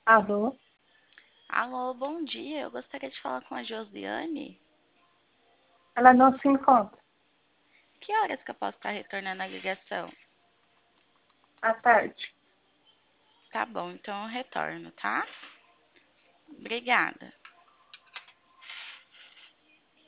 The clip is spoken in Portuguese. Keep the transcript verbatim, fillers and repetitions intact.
Alô? Alô, bom dia. Eu gostaria de falar com a Josiane. Ela não se encontra. Que horas que eu posso estar retornando a ligação? À tarde. Tá bom, então eu retorno, tá? Obrigada.